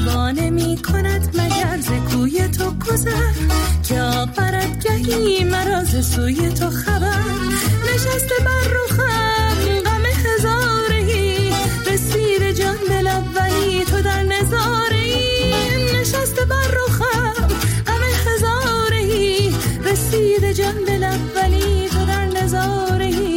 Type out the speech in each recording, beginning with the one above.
شبانه می کند مگر ز کوی تو گذر که آورد گهی مرا ز سوی تو خبر نشسته بر رخم غم هزارهی رسید جان دل اولی تو در نظارهی نشسته بر رخم غم هزارهی رسید جان دل اولی تو در نظارهی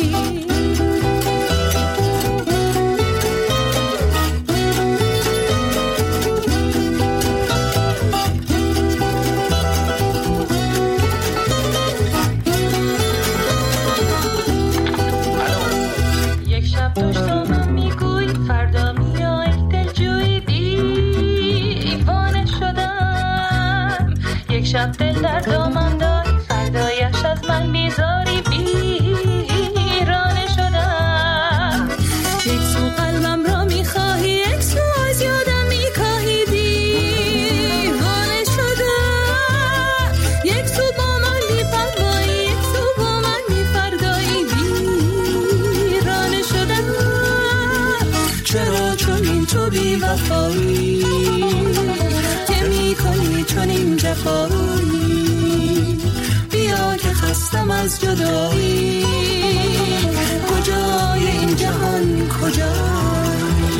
شب دل در دامم داری فردایش از من بیزاری بیرانه شدم یک سو قلبم را میخواهی یک سو از یادم میکاهی دیوانه شدم یک سو با من بی‌پروایی یک سو با من بی‌فردایی ویرانه شدم چرا چنین تو بی‌وفایی که میکنی چنین جفایی بیا که خستم از جدایی کجای این جهان کجای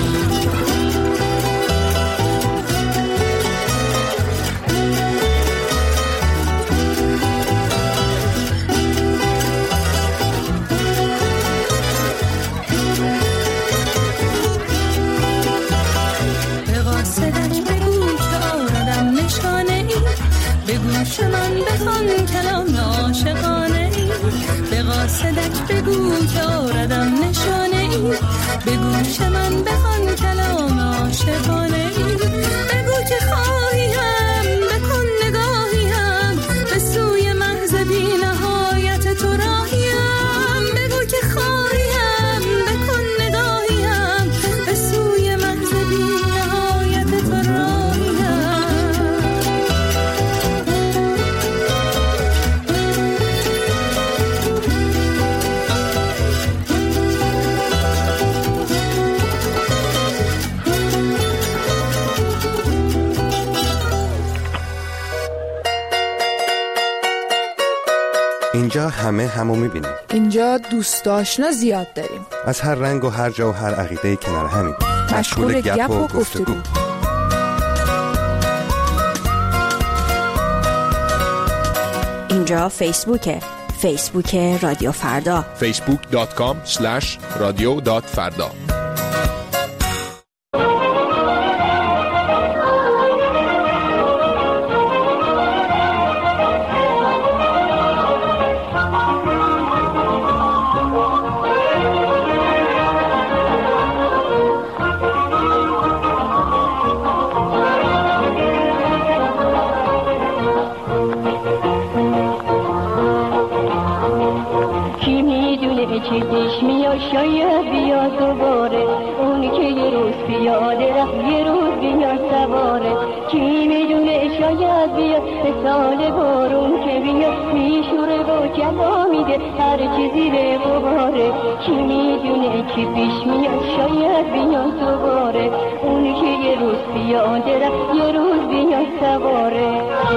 به قاصدک بگو که آردم نشانه ای به گوش من بخوان کلام عاشقانه ای به قاصدک بگو که آردم نشانه ای به گوش من بخوان کلام عاشقانه ای بگو که خواهیم بکن نگاهیم به سوی محض بی نهایت تو راهیم بگو که خواهیم بکن نگاهیم به سوی محض بی نهایت تو راهیم اینجا همو میبینیم. اینجا دوست آشنا زیاد داریم. از هر رنگ و هر جا و هر عقیده کنار همین. مشغول گپ و گفتگو. اینجا فیسبوک رادیو فردا facebook.com/radio.farda شاید بیا دوباره اون که یه روز پیاده رفت یه روز بیاد سواره کی میدونه شاید بیا به سال بارون که بیاد میشوره و جلا میده هر چیزی به غباره کی میدونه کی پیش میاد شاید بیا دوباره اون که یه روز پیاده رفت یه روز بیاد سواره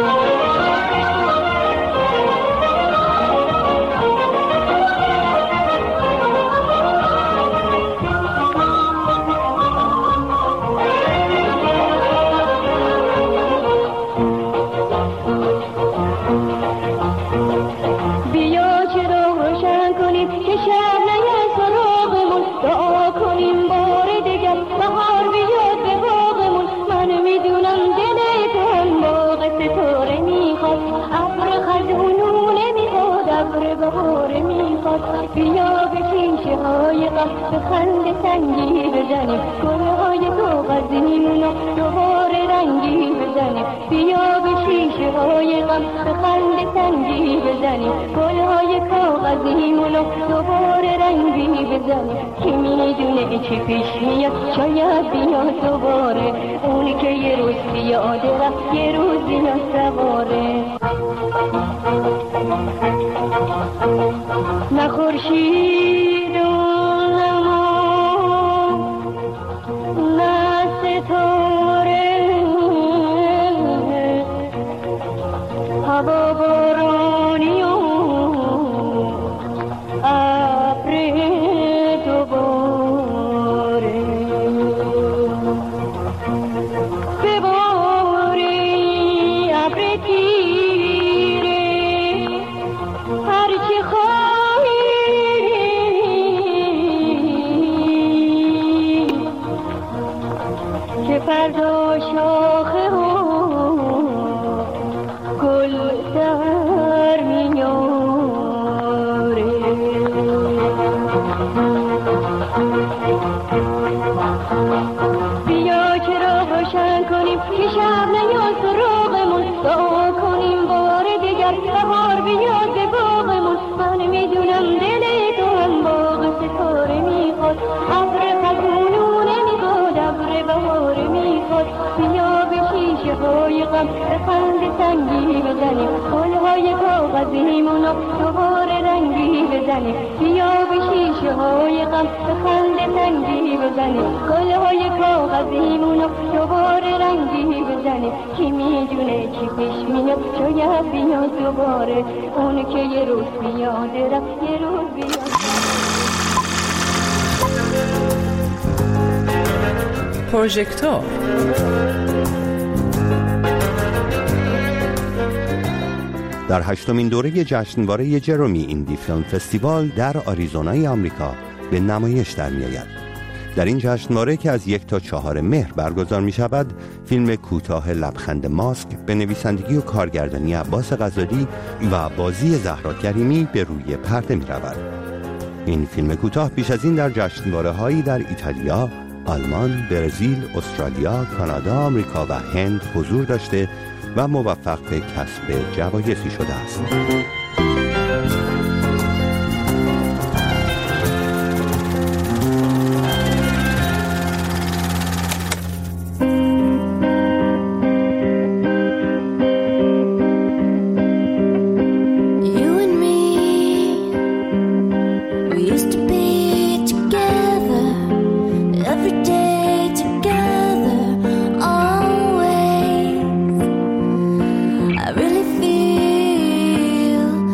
بیا به شیشه های غم به خنده سنگی بزنیم گلهای کاغذیمونو دوباره رنگی بزنیم بیا به شیشه های غم به خنده سنگی بزنیم گلهای کاغذیمونو دوباره رنگی بزنیم کی میدونه چی پیش میاد شاید بیا دوباره اونی که یه روز پیاده رفت یه روز بیاد سواره نه خورشید و نه ستاره با شاخه ها گل سر میاره. بیا که راه روشن کنیم که شب نیاد سراغمون، دعا کنیم بار دیگر بهار بیاد به باغمون. من میدونم دل تو هم باغ ستاره میخواد، ابر خزونونه میخواد، ابر بهاره میخواد. بیا به شیشه های غم خند سنگی بزنیم، گلهای کاغذیمونو دوباره رنگی بزنیم. بیا به شیشه های غم خند سنگی بزنیم، گلهای کاغذیمونو دوباره رنگی بزنیم. کی میدونه چی پیش میاد، شاید بیاد دوباره اون که یه روز بیاد رفت، یه روز بیاد. پروژکتور در 8مین دوره جشنواره جرومی ایندی فیلم فستیوال در آریزونای آمریکا به نمایش در می‌آید. در این جشنواره که از 1 تا 4 مهر برگزار می شود، فیلم کوتاه لبخند ماسک به نویسندگی و کارگردانی عباس غزالی و بازی زهرا کریمی به روی پرده می رود. این فیلم کوتاه پیش از این در جشنواره هایی در ایتالیا، آلمان، برزیل، استرالیا، کانادا، آمریکا و هند حضور داشته و موفق به کسب جوایزی شده است. I really feel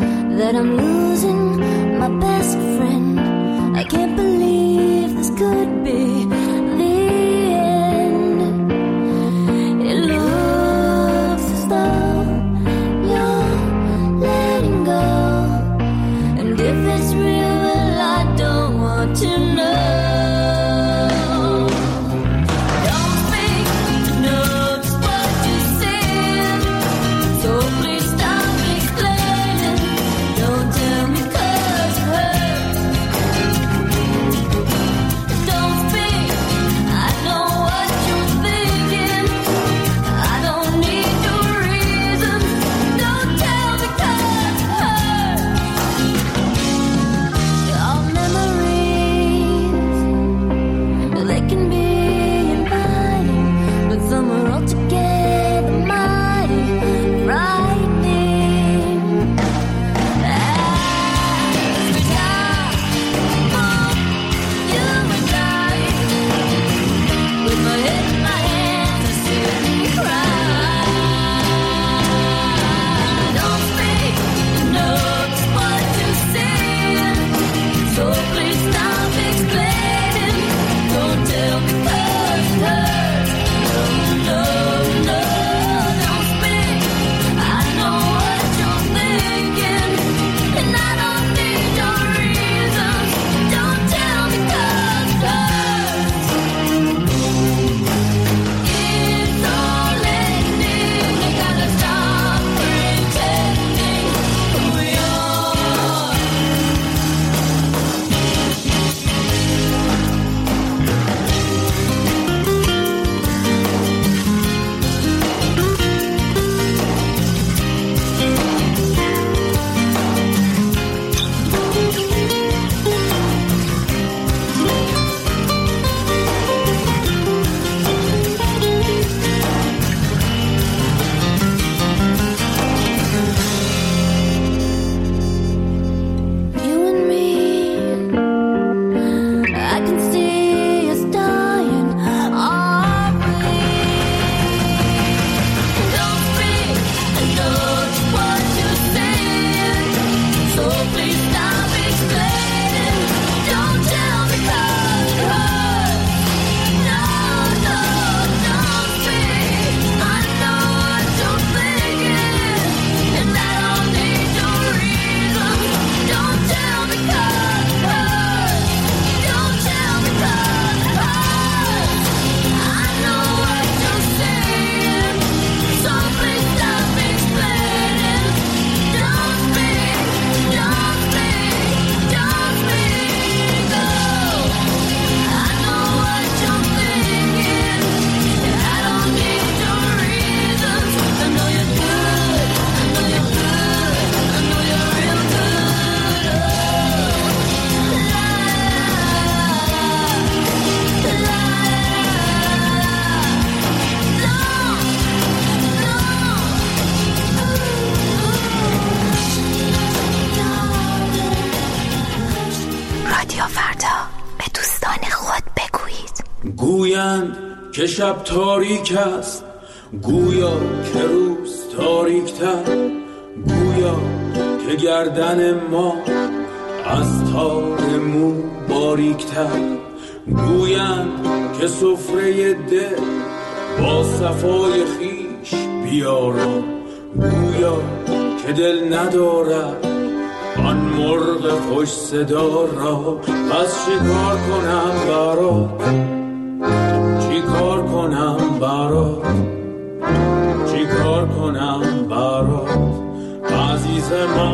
گویند که شب تاریک است، گویا که روز تاریک‌تر، گویا که گردن ما از تار مو باریک‌تر، گویند که سفره دل با صفای خیش بیارا، گویا که دل ندارد آن مرغ خوش صدا را. پس چی کار کنم برات، چی کار کنم برات، چی کار کنم برات عزیز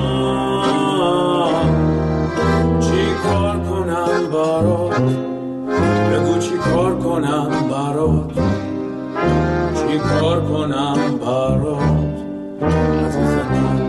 من، چی کار کنم برات، بگو چی کار کنم برات، چی کار کنم برات عزیز من.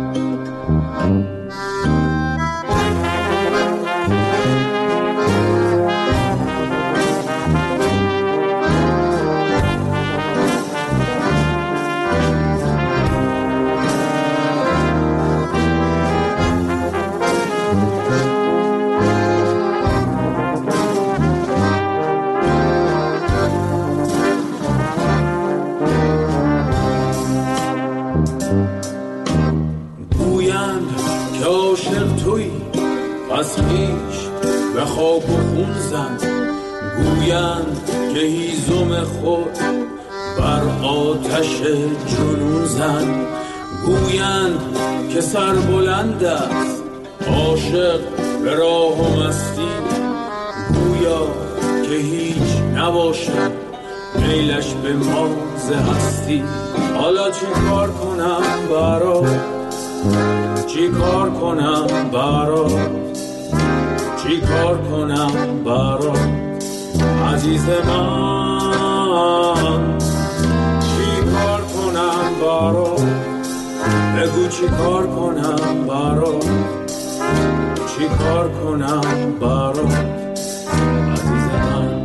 از خیش به خاک و خون زن، گویند که هیزم خود بر آتش جنون زن، گویند که سر بلند است عاشق به راه و مستی، گویا که هیچ نباشد میلش به ماز هستی. حالا چی کار کنم برات، چی کار کنم برات، چی کار کنم برات عزیز من، چی کار کنم برات، بگو چی کار کنم برات، چی کار کنم برات عزیز من.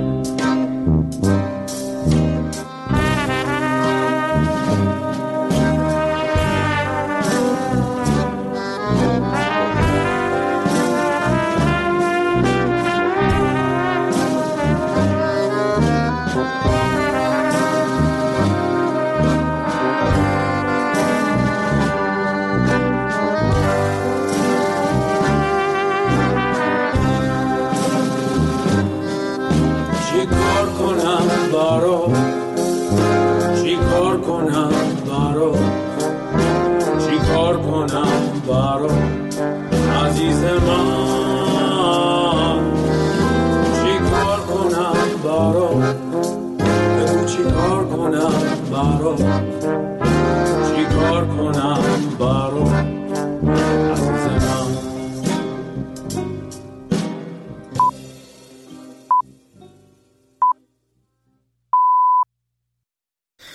چی کار کنم برات، چی کار کنم برات، چی کار کنم برات عزیز من، چی کار کنم برات، بگو چی کار کنم برات، چی کار کنم برات